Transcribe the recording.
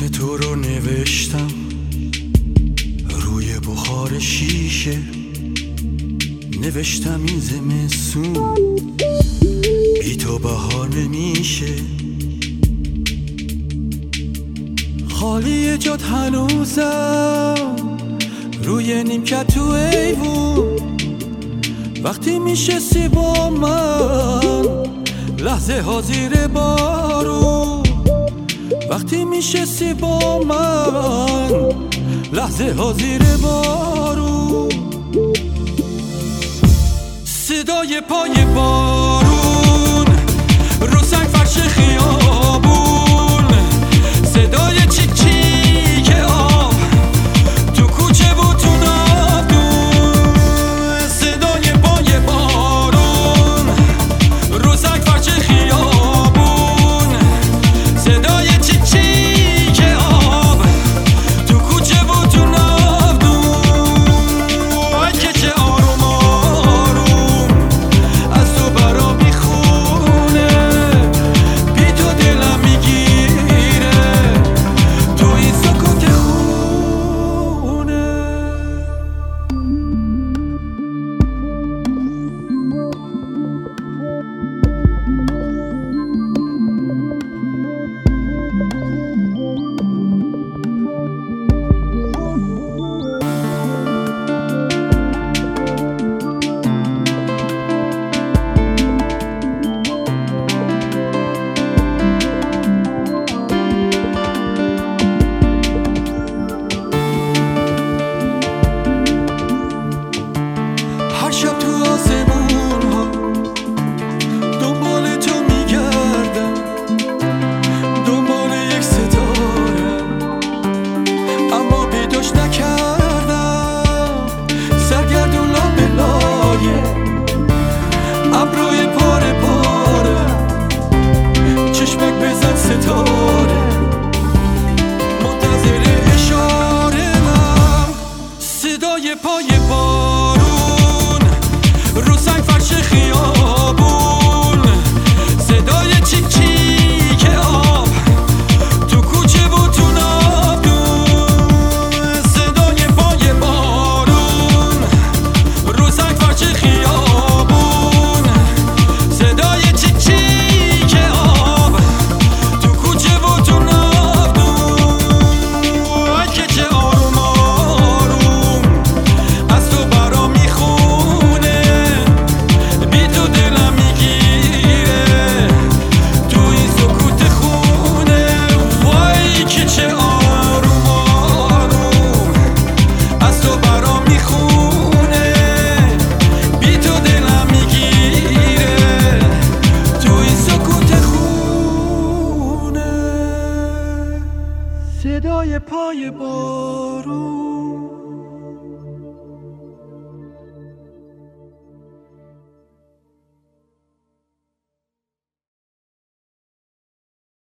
اسم تو رو نوشتم روی بخار شیشه، نوشتم این زمستون بی تو بهار نمیشه. خالی جات هنوزم روی نیمکت تو ایوون، وقتی میشستی با من لحظه ها زیر بارون، وقتی میشستی با من لحظه ها زیر بارون. صدای پای بارون رو سنگ فرش خیابون، صدای چیک چیک آب تو کوچه و تو ناودون، صدای پای بارون رو سنگ فرش خیابون، صدای چیک چیک آب تو کوچه و تو ناودون. وای که چه آروم آروم از تو برا میخونه، بی تو دلم میگیره تو این سکوت خونه. هر شب تو آسمون ها دنبال تو میگردم، دنبال یک ستاره اما پیداش نکردم. سرگردون لابلای ابروی پاره پاره، چشمک بزن ستاره منتظر اشاره من. صدای پای بارون رو سنگ فرش خیابون، صدای چیک چیک آب تو کوچه و تو ناودون، صدای پای بارون رو سنگ فرش خیابون، صدای چیک چیک آب تو کوچه و تو ناودون. وای که چه آروم آروم از تو برا میخونه، بی تو دلم میگیره تو این سکوت خونه. وای که چه آروم آروم از تو برا میخونه، بی تو دلم میگیره تو این سکوت خونه. صدای پای بارون